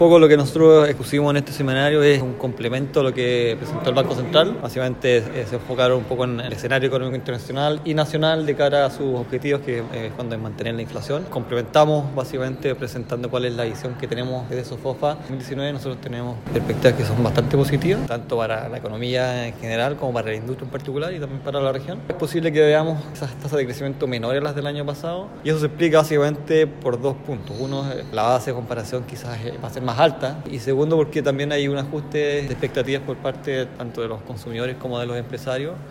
Un poco lo que nosotros expusimos en este seminario es un complemento a lo que presentó el Banco Central. Básicamente se enfocaron un poco en el escenario económico internacional y nacional de cara a sus objetivos, que es cuando es mantener la inflación. Complementamos básicamente presentando cuál es la visión que tenemos desde SOFOFA. En 2019 nosotros tenemos perspectivas que son bastante positivas, tanto para la economía en general como para la industria en particular y también para la región. Es posible que veamos esas tasas de crecimiento menores a las del año pasado y eso se explica básicamente por dos puntos. Uno, la base de comparación quizás va a ser más alta, y segundo porque también hay un ajuste de expectativas por parte tanto de los consumidores como de los empresarios.